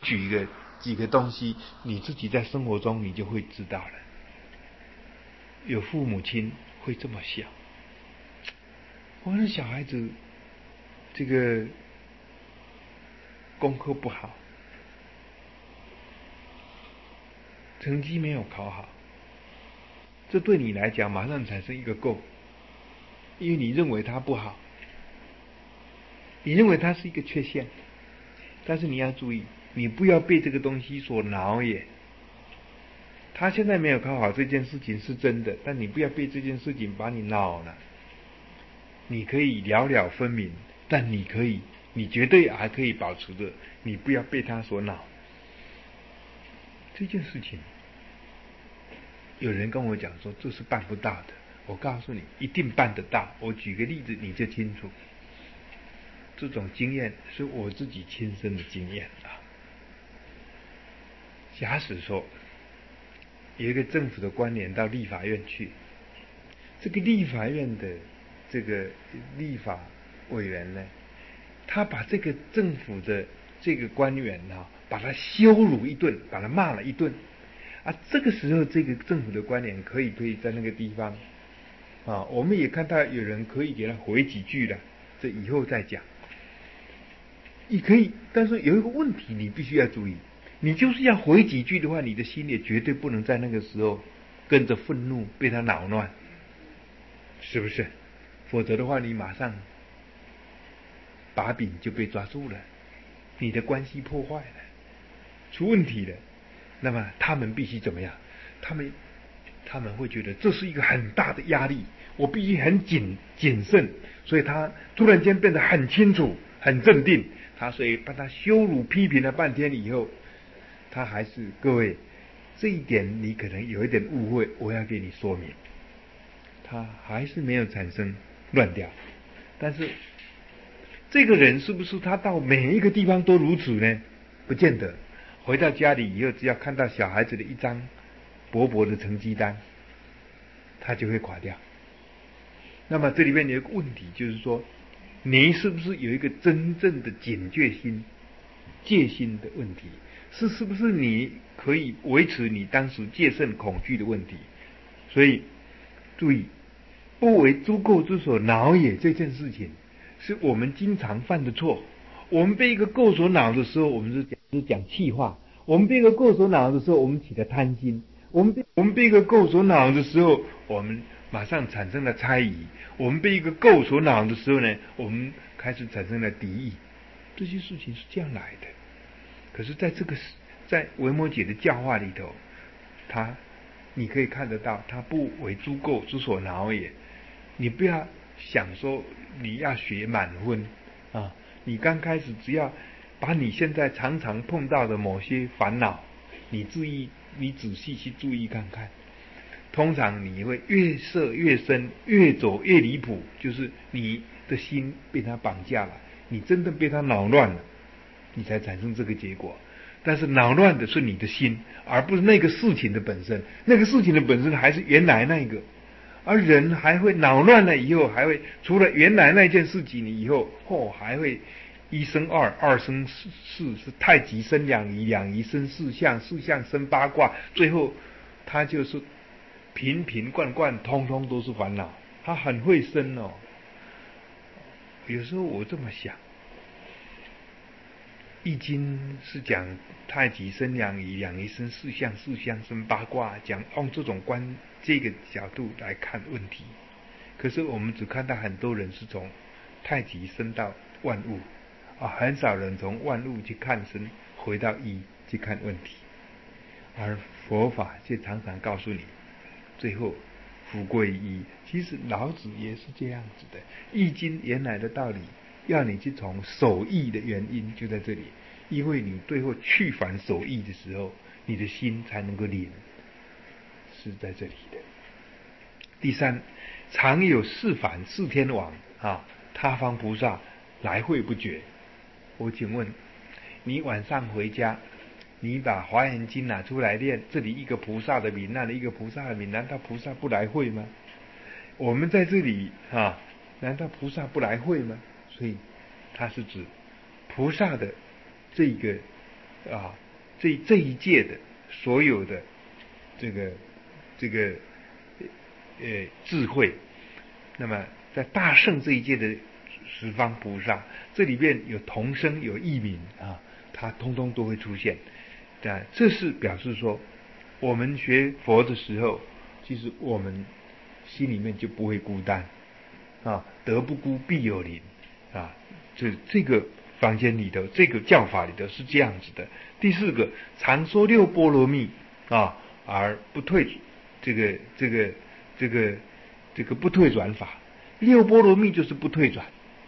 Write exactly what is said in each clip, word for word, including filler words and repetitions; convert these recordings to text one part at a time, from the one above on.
举一个几个东西，你自己在生活中你就会知道了。有父母亲会这么想，我的小孩子这个功课不好，成绩没有考好，这对你来讲马上产生一个垢，因为你认为他不好，你认为他是一个缺陷，但是你要注意，你不要被这个东西所挠也。他现在没有考好这件事情是真的，但你不要被这件事情把你恼了。你可以了了分明，但你可以，你绝对还可以保持着，你不要被他所恼。这件事情，有人跟我讲说这是办不到的，我告诉你，一定办得到。我举个例子你就清楚。这种经验是我自己亲身的经验啊。假使说有一个政府的官员到立法院去，这个立法院的这个立法委员呢，他把这个政府的这个官员啊，把他羞辱一顿，把他骂了一顿啊。这个时候，这个政府的官员可以可以在那个地方啊，我们也看到有人可以给他回几句了，这以后再讲。你可以，但是有一个问题，你必须要注意。你就是要回几句的话，你的心也绝对不能在那个时候跟着愤怒被他恼乱，是不是？否则的话，你马上把柄就被抓住了，你的关系破坏了，出问题了。那么他们必须怎么样？他们他们会觉得这是一个很大的压力，我必须很谨谨慎，所以他突然间变得很清楚、很镇定。他所以把他羞辱、批评了半天以后，他还是各位这一点你可能有一点误会，我要给你说明。他还是没有产生乱掉，但是这个人是不是他到每一个地方都如此呢？不见得。回到家里以后，只要看到小孩子的一张薄薄的成绩单，他就会垮掉。那么这里面有一个问题，就是说你是不是有一个真正的警觉心、戒心的问题？是是不是你可以维持你当时戒慎恐惧的问题？所以注意，不为诸垢之所恼也这件事情，是我们经常犯的错。我们被一个垢所恼的时候，我们是讲是讲气话；我们被一个垢所恼的时候，我们起了贪心；我们被我们被一个垢所恼的时候，我们马上产生了猜疑；我们被一个垢所恼的时候呢，我们开始产生了敌意。这些事情是这样来的。可是在这个在维摩诘的教化里头，他你可以看得到，他不为诸垢之所恼也。你不要想说你要学满分啊！你刚开始只要把你现在常常碰到的某些烦恼，你注意，你仔细去注意看看，通常你会越涉越深，越走越离谱，就是你的心被他绑架了，你真的被他恼乱了，你才产生这个结果。但是恼乱的是你的心，而不是那个事情的本身。那个事情的本身还是原来那个，而人还会恼乱了以后，还会除了原来那件事情以后，哦，还会一生二，二生四，四是太极生两仪，两仪生四象，四象生八卦，最后他就是瓶瓶罐罐，通通都是烦恼。他很会生哦。有时候我这么想。易经是讲太极生两仪，两仪生四象，四象生八卦，讲用这种观这个角度来看问题。可是我们只看到很多人是从太极生到万物啊，很少人从万物去看生，回到一去看问题。而佛法却常常告诉你，最后福归一。其实老子也是这样子的，易经原来的道理。要你去从守义的原因就在这里，因为你最后去反守义的时候，你的心才能够领，是在这里的。第三，常有四反四天王啊，他方菩萨来会不绝。我请问，你晚上回家，你把华严经拿出来念，这里一个菩萨的名，那里一个菩萨的名，难道菩萨不来会吗？我们在这里啊，难道菩萨不来会吗？所以它是指菩萨的这个啊，这这一届的所有的这个这个呃智慧，那么在大圣这一届的十方菩萨，这里边有同声有异名啊，它通通都会出现。但这是表示说，我们学佛的时候，其实我们心里面就不会孤单啊，德不孤必有邻啊。这这个房间里头，这个教法里头是这样子的。第四个，常说六波罗蜜啊，而不退这个这个这个这个不退转法。六波罗蜜就是不退转。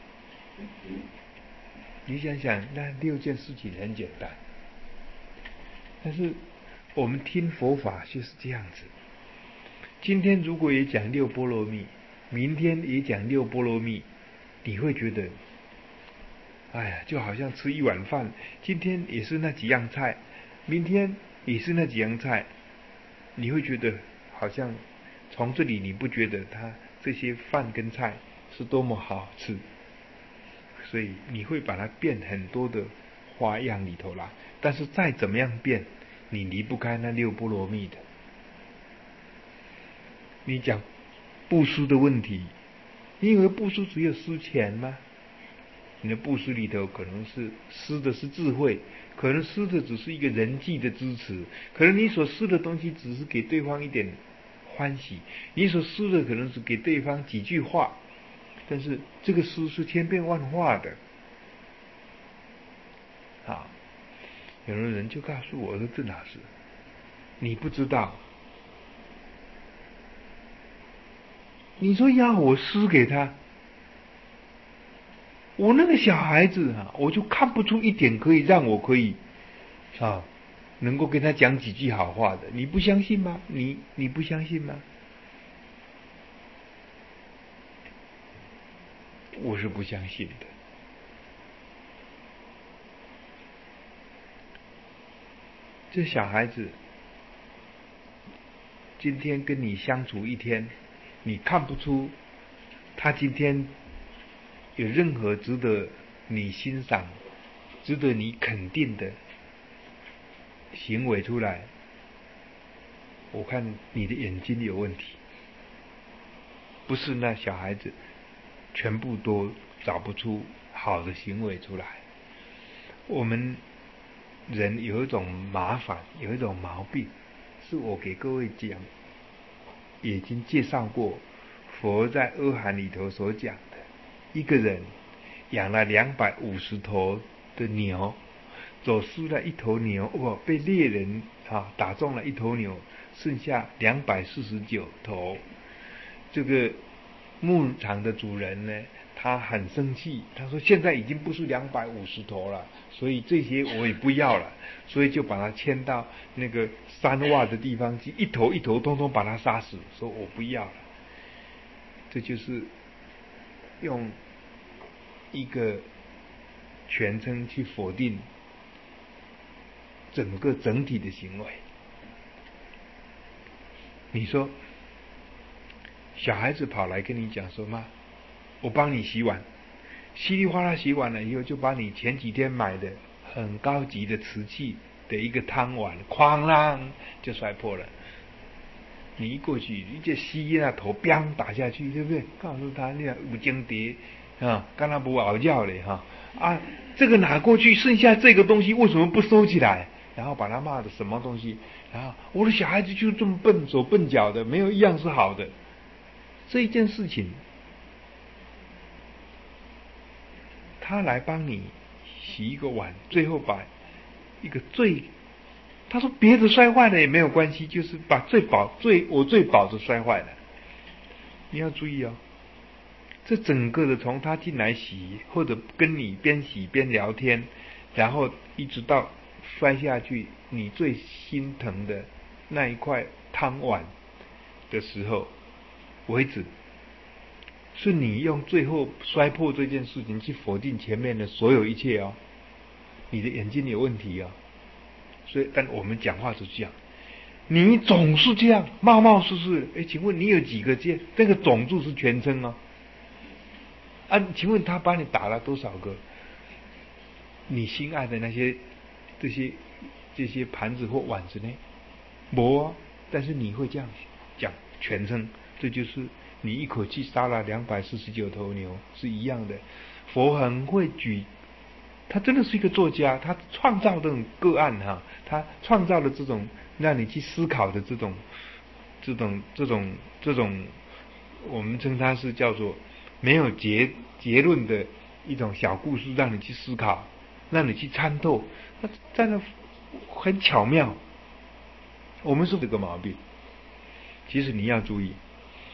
你想想，那六件事情很简单，但是我们听佛法就是这样子。今天如果也讲六波罗蜜，明天也讲六波罗蜜，你会觉得，哎呀，就好像吃一碗饭，今天也是那几样菜，明天也是那几样菜，你会觉得好像从这里你不觉得它这些饭跟菜是多么好吃，所以你会把它变很多的花样里头来。但是再怎么样变，你离不开那六波罗蜜的。你讲布施的问题，你以为布施只有施钱吗？你的布施里头可能是施的是智慧，可能施的只是一个人际的支持，可能你所施的东西只是给对方一点欢喜，你所施的可能是给对方几句话，但是这个施是千变万化的。啊，有的人就告诉我说：“郑老师，你不知道，你说要我施给他，我那个小孩子啊，我就看不出一点可以让我可以啊，能够跟他讲几句好话的。你不相信吗？你你不相信吗？我是不相信的。这小孩子今天跟你相处一天，你看不出他今天有任何值得你欣赏、值得你肯定的行为出来，我看你的眼睛有问题，不是那小孩子全部都找不出好的行为出来。我们人有一种麻烦，有一种毛病，是我给各位讲，已经介绍过佛在阿含里头所讲的，一个人养了两百五十头的牛，走失了一头牛，哦，被猎人啊打中了一头牛，剩下两百四十九头。这个牧场的主人呢，他很生气，他说现在已经不是两百五十头了，所以这些我也不要了，所以就把它牵到那个山洼的地方去，一头一头通通把它杀死，说我不要了。这就是用一个全称去否定整个整体的行为。你说小孩子跑来跟你讲说，妈，我帮你洗碗，稀里哗啦洗完了以后，就把你前几天买的很高级的瓷器的一个汤碗哐啷就摔破了。你一过去，一只吸那头砰打下去，对不对？告诉他你五斤碟啊，刚才不熬觉嘞哈啊，这个拿过去，剩下这个东西为什么不收起来？然后把他骂的什么东西？然后我的小孩子就这么笨手笨脚的，没有一样是好的。这一件事情，他来帮你洗一个碗，最后把一个最，他说别的摔坏了也没有关系，就是把最宝最我最宝的摔坏了。你要注意哦，这整个的从他进来洗，或者跟你边洗边聊天，然后一直到摔下去，你最心疼的那一块汤碗的时候为止，是你用最后摔破这件事情去否定前面的所有一切哦，你的眼睛有问题哦。所以，但我们讲话是这样，你总是这样冒冒失失。哎，请问你有几个戒？这个总数是全称哦。啊，请问他把你打了多少个？你心爱的那些这些这些盘子或碗子呢？没啊，但是你会这样讲全称，这就是你一口气杀了两百四十九头牛是一样的。佛很会举，他真的是一个作家，他创造这种个案哈，他创造了这种让你去思考的这种这种这种这种，我们称它是叫做没有结结论的一种小故事，让你去思考，让你去参透，他真的很巧妙。我们是这个毛病，其实你要注意，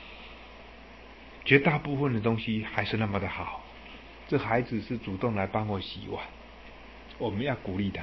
绝大部分的东西还是那么的好。这孩子是主动来帮我洗碗，我们要鼓励他。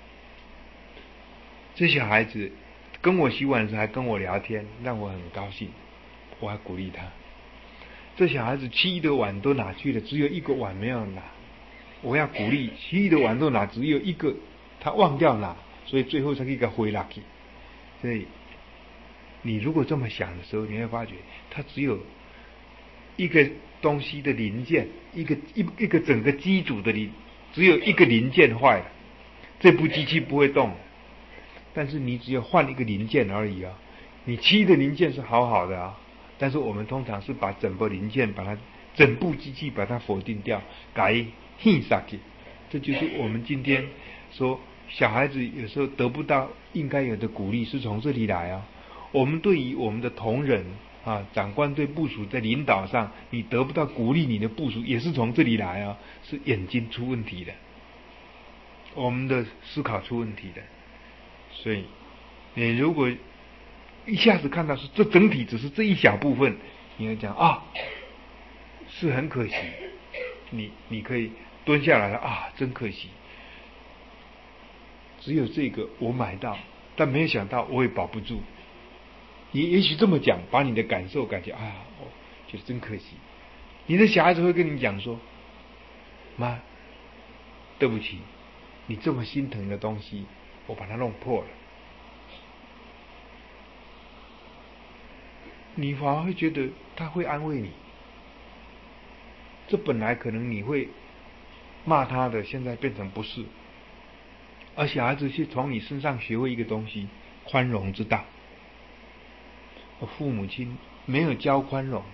这小孩子跟我洗碗的时候还跟我聊天，让我很高兴，我要鼓励他。这小孩子其余的碗都拿去了，只有一个碗没有拿，我要鼓励。其余的碗都拿，只有一个他忘掉拿，所以最后才可以给他回来。所以你如果这么想的时候，你会发觉它只有一个东西的零件，一个一一个整个机组的零，只有一个零件坏了，这部机器不会动。但是你只有换一个零件而已啊，你其余的零件是好好的啊。但是我们通常是把整个零件，把它整部机器把它否定掉，改替下去。这就是我们今天说小孩子有时候得不到应该有的鼓励，是从这里来啊。我们对于我们的同仁啊，长官对部属在领导上，你得不到鼓励，你的部属也是从这里来啊，是眼睛出问题的，我们的思考出问题的。所以你如果一下子看到是这整体只是这一小部分，你会讲啊，是很可惜。你你可以蹲下来了啊，真可惜。只有这个我买到，但没有想到我也保不住。你也许这么讲，把你的感受感觉啊，我觉得真可惜。你的小孩子会跟你讲说：“妈，对不起，你这么心疼的东西，我把它弄破了。”你反而会觉得他会安慰你。这本来可能你会骂他的，现在变成不是。而小孩子是从你身上学会一个东西，宽容之道。父母亲没有教宽容，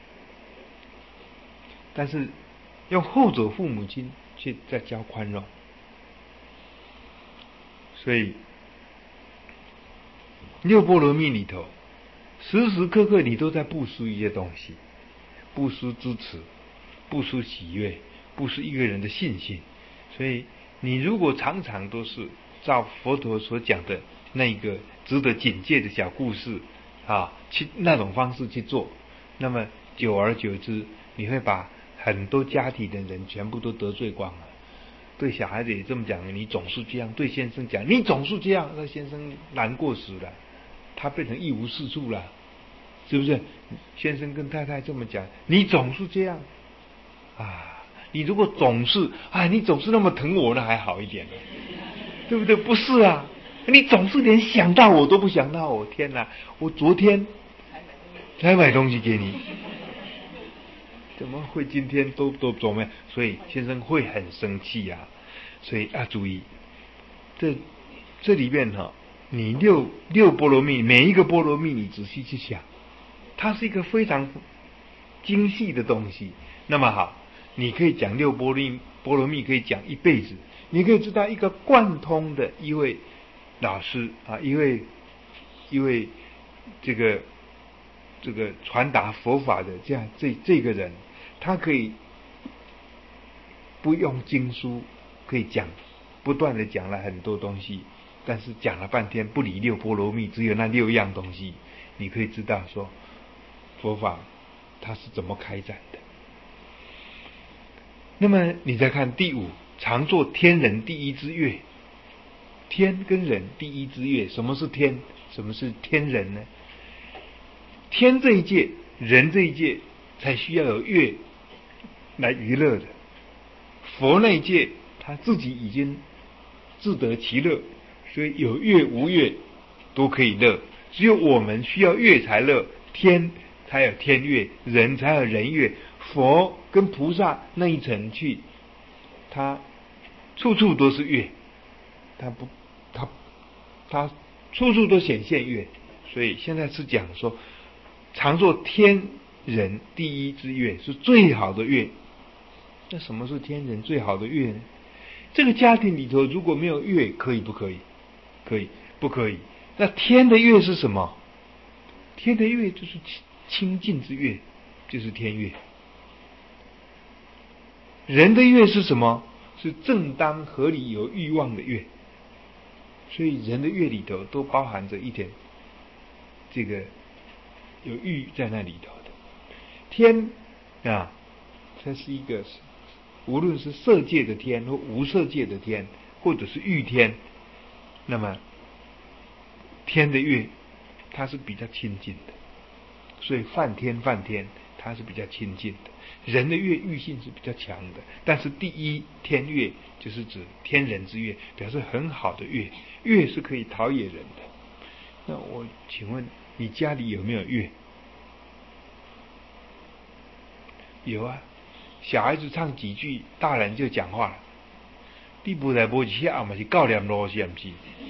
但是用后者父母亲却在教宽容。所以六波罗蜜里头，时时刻刻你都在布施一些东西，布施支持，布施喜悦，布施一个人的信心。所以你如果常常都是照佛陀所讲的那个值得警戒的小故事啊，去那种方式去做，那么久而久之，你会把很多家庭的人全部都得罪光了。对小孩子也这么讲，你总是这样；对先生讲，你总是这样，那先生难过死了，他变成一无是处了，是不是？先生跟太太这么讲，你总是这样啊！你如果总是啊，你总是那么疼我，那还好一点，对不对？不是啊，你总是连想到我都不想到我，天哪！我昨天才买东西给你，怎么会今天都都怎么样？所以先生会很生气啊！所以要注意，这这里面哈、哦，你六六波罗蜜，每一个波罗蜜你仔细去想，它是一个非常精细的东西。那么好，你可以讲六波罗蜜，波罗蜜可以讲一辈子。你可以知道一个贯通的一位老师啊，一位一位这个这个传达佛法的这样这这个人，他可以不用经书，可以讲不断的讲了很多东西，但是讲了半天不离六波罗蜜，只有那六样东西，你可以知道说佛法它是怎么开展的。那么你再看第五，常作天人第一之乐。天跟人第一之乐，什么是天？什么是天人呢？天这一界，人这一界才需要有乐来娱乐的。佛那一界他自己已经自得其乐，所以有乐无乐都可以乐。只有我们需要乐才乐，天才有天乐，人才有人乐。佛跟菩萨那一层去，他处处都是乐。 它不，它它处处都显现月，所以现在是讲说，常作天人第一之月，是最好的月。那什么是天人最好的月呢？这个家庭里头如果没有月，可以不可以？可以，不可以？那天的月是什么？天的月就是清净之月，就是天月。人的月是什么？是正当合理有欲望的月。所以人的月里头都包含着一点这个有欲在那里头的。天啊，它是一个无论是色界的天或无色界的天，或者是欲天，那么天的月它是比较亲近的，所以梵天梵天它是比较亲近的。人的月欲性是比较强的，但是第一天月就是指天人之月，表示很好的月，月是可以陶冶人的。那我请问你家里有没有月？有啊，小孩子唱几句，大人就讲话了。你不来不去啊嘛是告念罗是不是？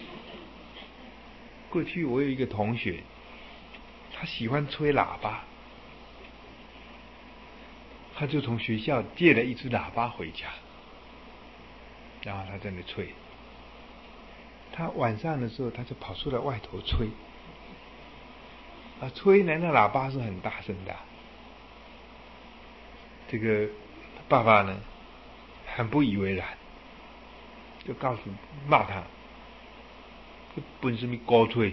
过去我有一个同学，他喜欢吹喇叭，他就从学校借了一只喇叭回家，然后他在那吹。他晚上的时候，他就跑出来外头吹，啊，吹呢，那喇叭是很大声的。这个爸爸呢，很不以为然，就告诉骂他，笨什么高吹，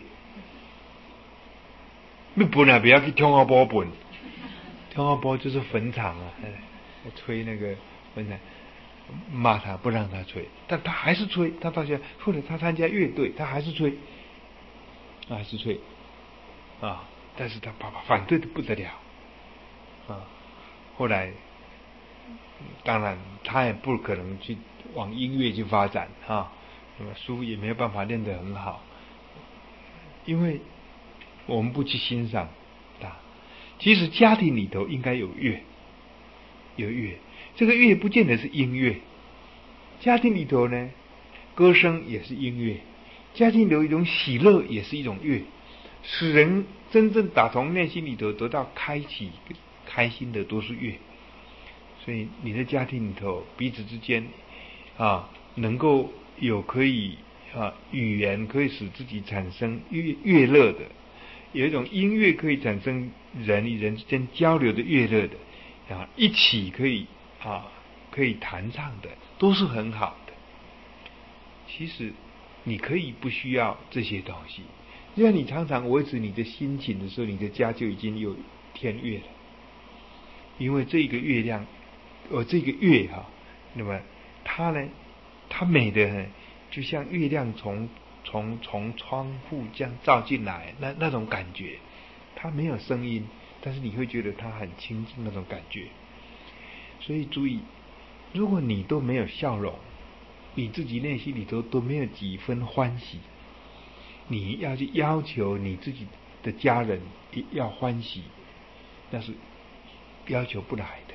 你笨啊，不要去天花板笨，天花板就是坟场啊，吹那个坟场。骂他不让他吹，但他还是吹。他到现在，后来他参加乐队，他还是吹，他还是吹啊！但是他爸爸反对的不得了啊！后来，当然他也不可能去往音乐去发展啊，那么书也没有办法练得很好，因为我们不去欣赏啊。其实家庭里头应该有乐，有乐。这个乐不见得是音乐，家庭里头呢，歌声也是音乐，家庭里有一种喜乐也是一种乐，使人真正打从内心里头得到开启、开心的都是乐。所以你的家庭里头彼此之间啊，能够有可以啊语言可以使自己产生乐乐乐的，有一种音乐可以产生人与人之间交流的乐乐的啊，一起可以。啊，可以弹唱的都是很好的。其实你可以不需要这些东西，只要你常常维持你的心情的时候，你的家就已经有天月了。因为这个月亮，呃，这个月哈、啊，那么它呢，它美的呢，就像月亮从从从窗户这样照进来，那那种感觉，它没有声音，但是你会觉得它很亲近那种感觉。所以注意，如果你都没有笑容，你自己内心里头都没有几分欢喜，你要去要求你自己的家人要欢喜，那是要求不来的。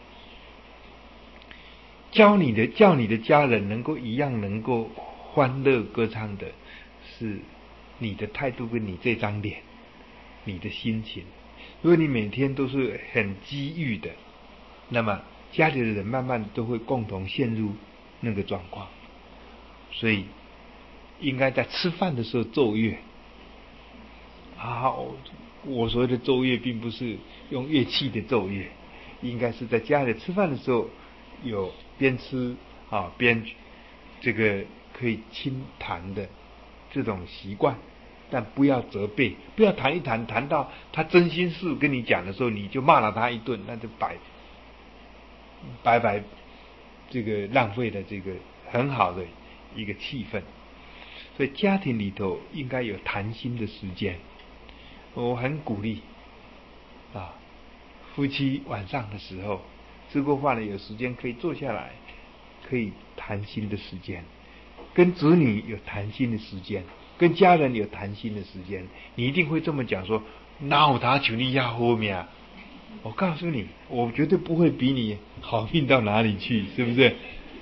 教你的叫你的家人能够一样能够欢乐歌唱的，是你的态度跟你这张脸，你的心情。如果你每天都是很机遇的，那么家里的人慢慢都会共同陷入那个状况。所以应该在吃饭的时候奏乐啊，我所谓的奏乐并不是用乐器的奏乐，应该是在家里吃饭的时候有边吃啊边这个可以轻弹的这种习惯，但不要责备，不要谈一谈谈到他真心事跟你讲的时候，你就骂了他一顿，那就白白白这个浪费了这个很好的一个气氛。所以家庭里头应该有谈心的时间，我很鼓励啊，夫妻晚上的时候吃过饭了，有时间可以坐下来，可以谈心的时间，跟子女有谈心的时间，跟家人有谈心的时间。你一定会这么讲说，哪有他求你要好命？我告诉你，我绝对不会比你好运到哪里去，是不是？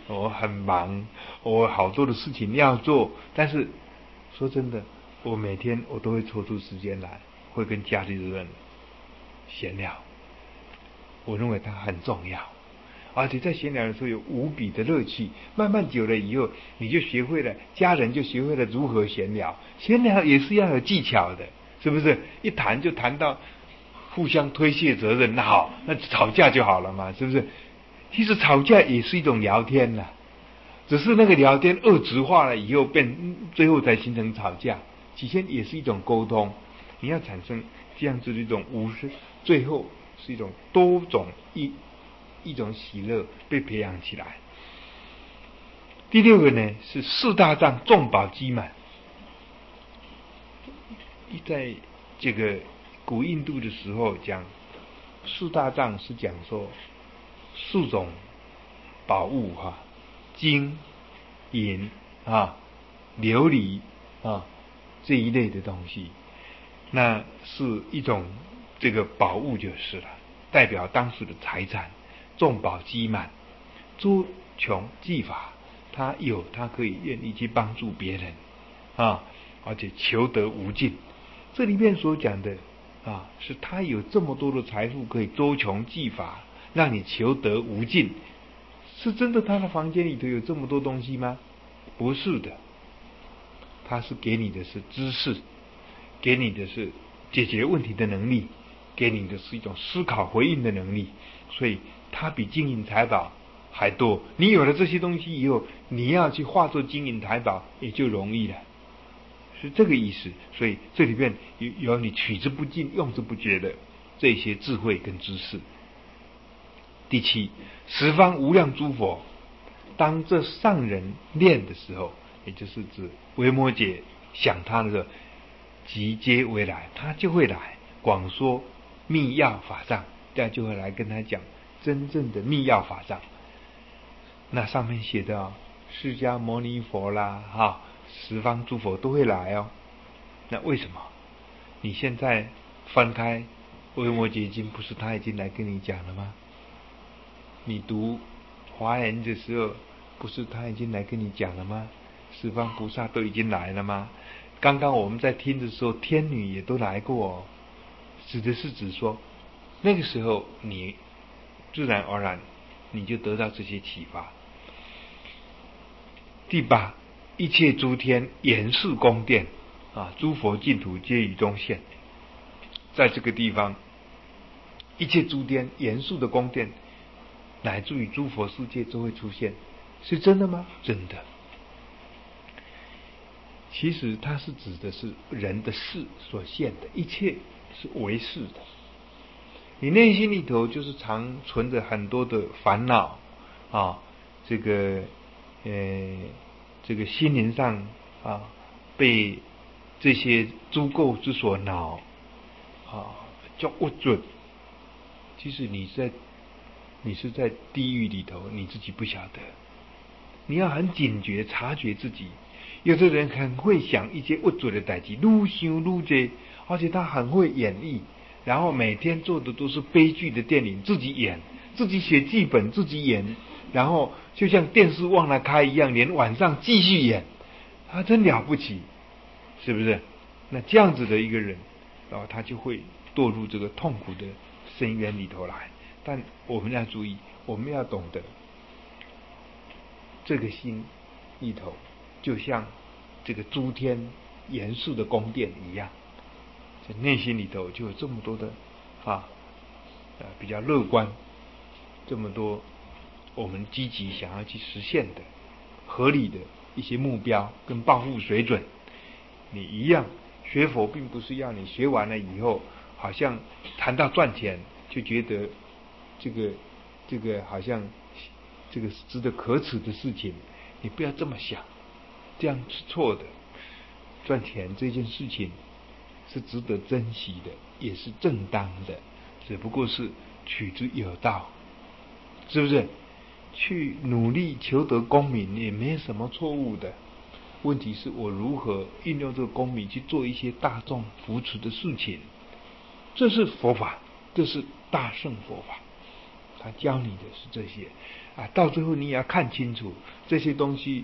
我很忙，我好多的事情要做，但是说真的，我每天我都会抽出时间来，会跟家里人闲聊。我认为它很重要，而且在闲聊的时候有无比的乐趣。慢慢久了以后，你就学会了，家人就学会了如何闲聊。闲聊也是要有技巧的，是不是？一谈就谈到互相推卸责任，那好，那吵架就好了嘛，是不是？其实吵架也是一种聊天呐、啊，只是那个聊天恶质化了以后变，最后才形成吵架。起先也是一种沟通，你要产生这样子的一种无私，最后是一种多种一一种喜乐被培养起来。第六个呢是四大藏众宝积满。在这个古印度的时候讲四大藏是讲说四种宝物哈、啊，金、银啊、琉璃啊这一类的东西，那是一种这个宝物就是了，代表当时的财产，众宝积满，诸穷济法，他有他可以愿意去帮助别人啊，而且求得无尽。这里面所讲的啊，是他有这么多的财富可以周穷济法，让你求得无尽。是真的他的房间里头有这么多东西吗？不是的，他是给你的是知识，给你的是解决问题的能力，给你的是一种思考回应的能力，所以他比金银财宝还多。你有了这些东西以后，你要去化作金银财宝也就容易了，是这个意思。所以这里面有有你取之不尽用之不竭的这些智慧跟知识。第七，十方无量诸佛，当这上人念的时候，也就是指维摩诘想他的时候，即皆为来，他就会来广说密要法藏，这样就会来跟他讲真正的密要法藏。那上面写的哦，释迦牟尼佛啦，哈，十方诸佛都会来哦。那为什么？你现在翻开维摩诘经，不是他已经来跟你讲了吗？你读华严的时候，不是他已经来跟你讲了吗？十方菩萨都已经来了吗？刚刚我们在听的时候，天女也都来过哦。指的是指说，那个时候你自然而然你就得到这些启发。第八，一切诸天严饰宫殿啊，诸佛净土皆于中现。在这个地方，一切诸天严肃的宫殿，乃至于诸佛世界都会出现，是真的吗？真的。其实它是指的是人的事所现的，一切是唯事的。你内心里头就是常存着很多的烦恼啊，这个呃，这个心灵上啊，被这些诸垢之所恼啊，叫恶准。其实你在你是在地狱里头，你自己不晓得。你要很警觉，察觉自己。有的人很会想一些恶准的代志，愈想愈多，而且他很会演绎，然后每天做的都是悲剧的电影，自己演，自己写剧本，自己演，然后就像电视忘了开一样，连晚上继续演，他真了不起，是不是？那这样子的一个人，然后他就会堕入这个痛苦的深渊里头来。但我们要注意，我们要懂得，这个心里头就像这个诸天严肃的宫殿一样，在内心里头就有这么多的啊呃比较乐观，这么多我们积极想要去实现的合理的一些目标跟抱负水准。你一样学佛，并不是要你学完了以后，好像谈到赚钱就觉得这个这个好像这个是值得可耻的事情。你不要这么想，这样是错的。赚钱这件事情是值得珍惜的，也是正当的，只不过是取之有道，是不是？去努力求得功名也没什么错误的，问题是我如何运用这个功名去做一些大众扶持的事情，这是佛法，这是大乘佛法。 他教你的是这些啊，到最后你也要看清楚这些东西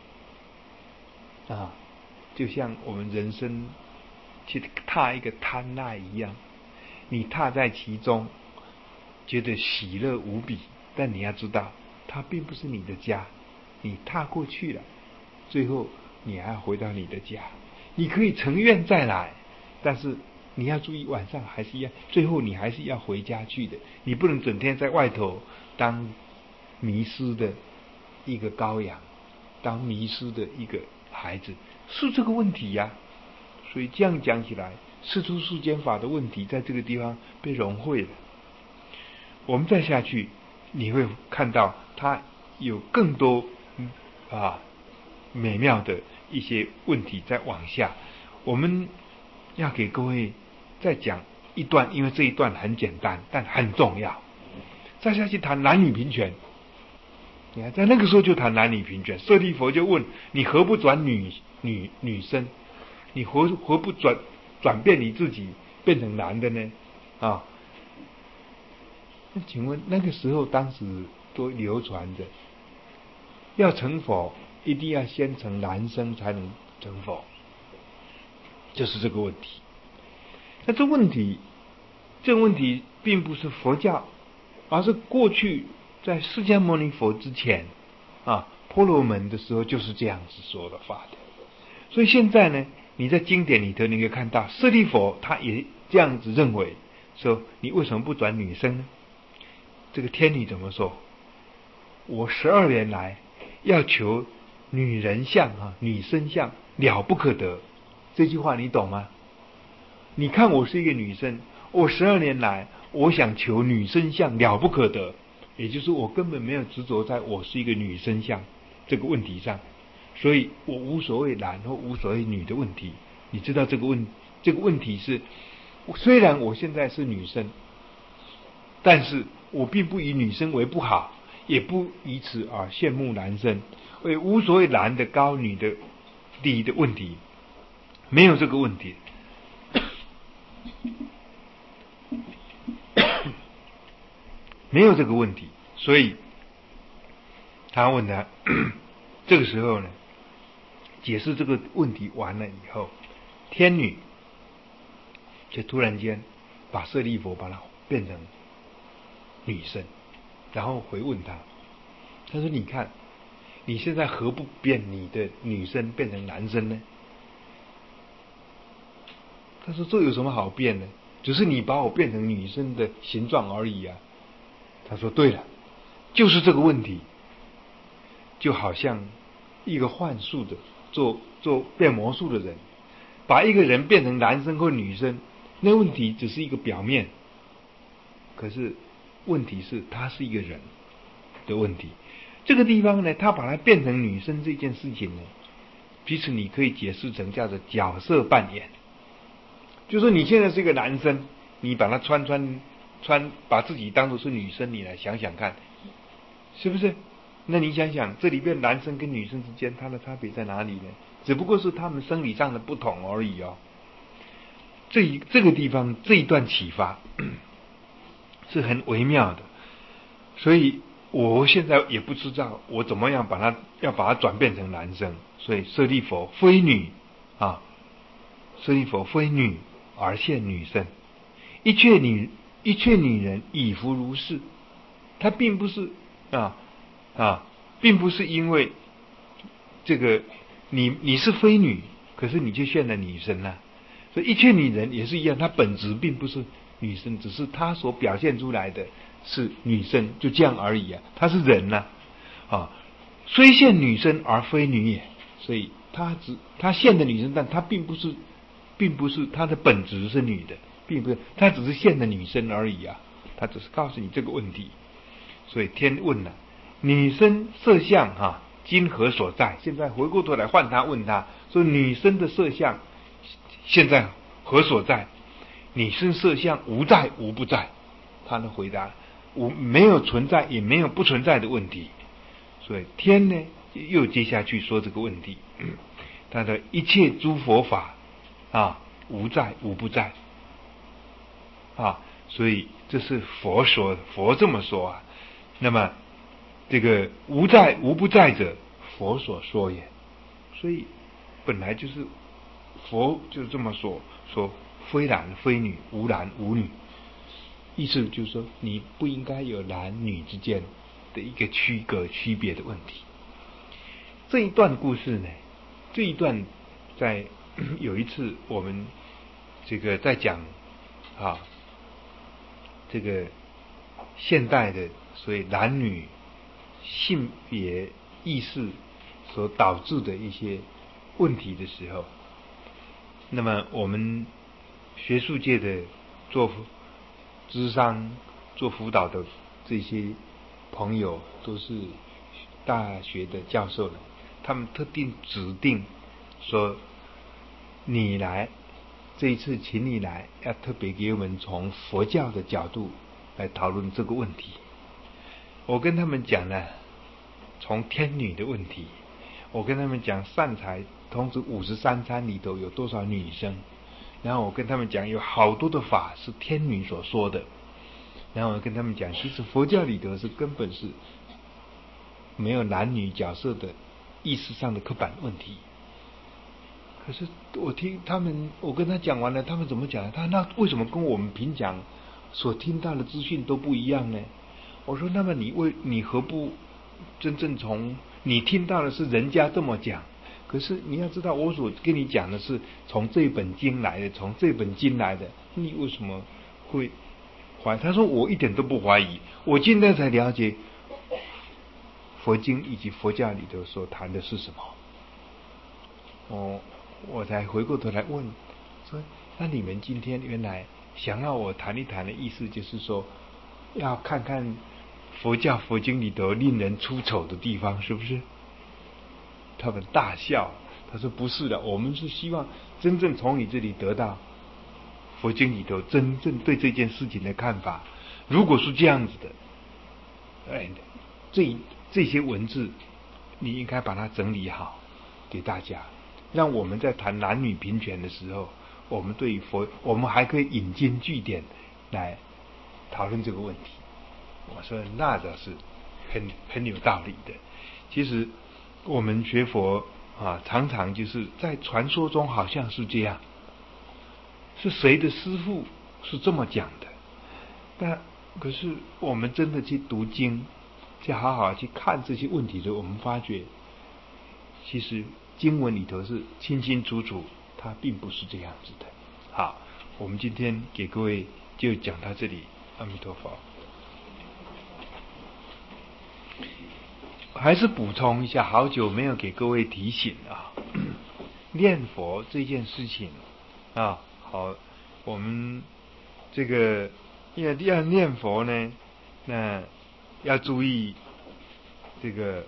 啊，就像我们人生去踏一个贪爱一样，你踏在其中，觉得喜乐无比，但你要知道，它并不是你的家，你踏过去了，最后你还要回到你的家。你可以成愿再来，但是你要注意，晚上还是要，最后你还是要回家去的。你不能整天在外头当迷失的一个羔羊，当迷失的一个孩子，是这个问题呀、啊。所以这样讲起来，世出世间法的问题在这个地方被融汇了。我们再下去，你会看到它有更多嗯啊美妙的一些问题在往下。我们要给各位再讲一段，因为这一段很简单，但很重要。再下去谈男女平权，你看在那个时候就谈男女平权。舍利弗就问你何不转女女女生？你何何不转转变你自己变成男的呢？啊？那请问那个时候当时都流传着，要成佛一定要先成男生才能成佛，就是这个问题。那这问题，这个问题并不是佛教，而是过去在释迦牟尼佛之前啊，婆罗门的时候就是这样子说的法的。所以现在呢，你在经典里头你可以看到，舍利弗他也这样子认为，说你为什么不转女生呢？这个天女怎么说？我十二年来要求女人相啊，女生相了不可得。这句话你懂吗？你看我是一个女生，我十二年来我想求女生相了不可得，也就是我根本没有执着在我是一个女生相这个问题上，所以我无所谓男或无所谓女的问题。你知道这个问这个问题是，虽然我现在是女生，但是我并不以女生为不好，也不以此而羡慕男生，也无所谓男的高女的低的问题，没有这个问题。没有这个问题，所以他问他，这个时候呢，解释这个问题完了以后，天女就突然间把舍利弗把它变成女生，然后回问他，他说：“你看，你现在何不变你的女生变成男生呢？”他说：“这有什么好变呢？只是你把我变成女生的形状而已啊。”他说：“对了，就是这个问题，就好像一个幻术的做做变魔术的人，把一个人变成男生或女生，那问题只是一个表面，可是问题是他是一个人的问题。这个地方呢，他把它变成女生这件事情呢，其实你可以解释成叫做角色扮演，就是你现在是一个男生，你把它穿穿。”穿把自己当作是女生，你来想想看，是不是？那你想想，这里边男生跟女生之间，它的差别在哪里呢？只不过是他们生理上的不同而已哦。这一这个地方这一段启发是很微妙的，所以我现在也不知道我怎么样把它要把它转变成男生。所以舍利弗非女啊，舍利弗非女而现女生，一切女。一切女人以弗如是，她并不是啊啊，并不是因为这个你你是非女，可是你就现了女生了、啊。所以一切女人也是一样，她本质并不是女生，只是她所表现出来的是女生，就这样而已啊。她是人呐 啊, 啊，虽现女生而非女也，所以她只她现的女生，但她并不是，并不是她的本质是女的。并不是，他只是现的女生而已啊，他只是告诉你这个问题。所以天问了、啊，女生色相哈、啊，今何所在？现在回过头来换他问他说，女生的色相现在何所在？女生色相无在无不在。他的回答无没有存在也没有不存在的问题。所以天呢又接下去说这个问题，嗯、他的一切诸佛法啊无在无不在。啊，所以这是佛说，佛这么说啊。 那么这个无在无不在者，佛所说也。所以本来就是佛就是这么说，说非男非女，无男无女，意思就是说你不应该有男女之间的一个区隔区别的问题。这一段故事呢，这一段在有一次我们这个在讲啊，这个现代的所以男女性别意识所导致的一些问题的时候，那么我们学术界的做咨商、做辅导的这些朋友都是大学的教授了，他们特定指定说，你来这一次请你来，要特别给我们从佛教的角度来讨论这个问题。我跟他们讲呢，从天女的问题，我跟他们讲善财童子五十三参里头有多少女生，然后我跟他们讲有好多的法是天女所说的，然后我跟他们讲，其实佛教里头是根本是没有男女角色的意识上的刻板问题。可是我听他们，我跟他讲完了，他们怎么讲？他那为什么跟我们平讲所听到的资讯都不一样呢？我说，那么你为你何不真正从你听到的是人家这么讲，可是你要知道，我所跟你讲的是从这本经来的，从这本经来的，你为什么会怀疑？他说我一点都不怀疑，我今天才了解佛经以及佛教里头所谈的是什么。哦，我才回过头来问说，那你们今天原来想要我谈一谈的意思，就是说要看看佛教佛经里头令人出丑的地方，是不是？他们大笑，他说不是的，我们是希望真正从你这里得到佛经里头真正对这件事情的看法。如果是这样子的，哎，这这些文字你应该把它整理好给大家，让我们在谈男女平权的时候，我们对佛，我们还可以引经据典来讨论这个问题。我说那倒是很很有道理的。其实我们学佛啊，常常就是在传说中好像是这样，是谁的师父是这么讲的，但可是我们真的去读经，去好好去看这些问题的时候，我们发觉其实经文里头是清清楚楚，它并不是这样子的。好，我们今天给各位就讲到这里，阿弥陀佛。还是补充一下，好久没有给各位提醒啊，念佛这件事情啊，好，我们这个要要念佛呢，那要注意这个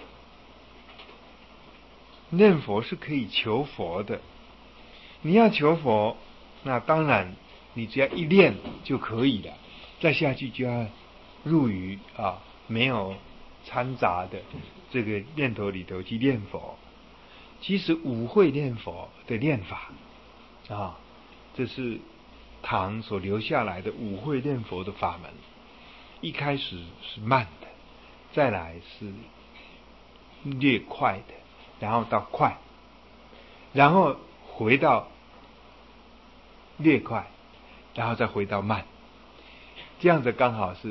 念佛是可以求佛的。你要求佛，那当然你只要一念就可以了，再下去就要入于啊没有掺杂的这个念头里头去念佛。其实五会念佛的念法啊，这是唐所留下来的五会念佛的法门。一开始是慢的，再来是略快的，然后到快，然后回到略快，然后再回到慢，这样子刚好是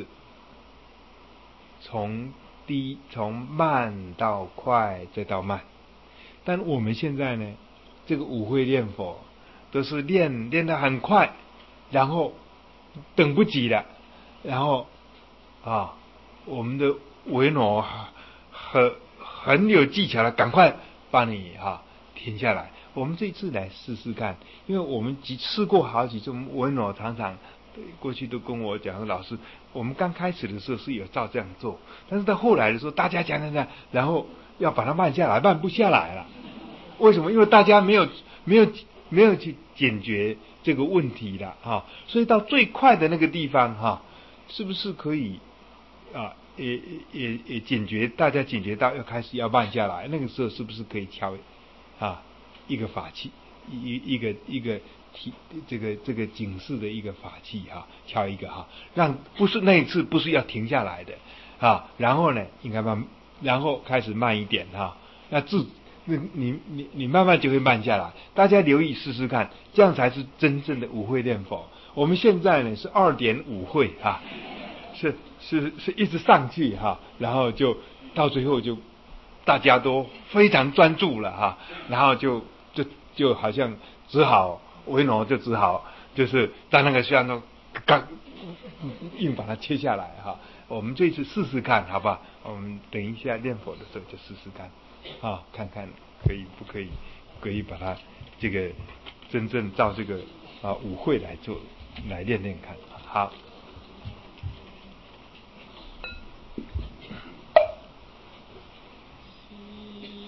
从低从慢到快再到慢。但我们现在呢，这个五会念佛都是练练得很快，然后等不及了，然后啊，我们的维诺很很有技巧的，赶快帮你哈、啊、停下来。我们这次来试试看，因为我们几试过好几次，维诺常常过去都跟我讲，老师，我们刚开始的时候是有照这样做，但是到后来的时候，大家讲讲讲，然后要把它慢下来，慢不下来了。为什么？因为大家没有没有没有去解决这个问题了哈、啊，所以到最快的那个地方哈、啊，是不是可以啊？也也也解决，大家解决到要开始要慢下来，那个时候是不是可以敲啊一个法器， 一一个一个提这个这个警示的一个法器哈，敲一个哈，让不是那一次不是要停下来的啊，然后呢应该慢，然后开始慢一点哈，那自你你你你慢慢就会慢下来，大家留意试试看，这样才是真正的五会念佛。我们现在呢是二点五会哈，是是是一直上去哈，然后就到最后就大家都非常专注了哈，然后就就就好像只好维诺就只好就是在那个像那刚硬把它切下来哈。我们这次试试看好不好？我们等一下念佛的时候就试试看啊，看看可以不可以可以把它这个真正照这个啊五会来做来练练看。好。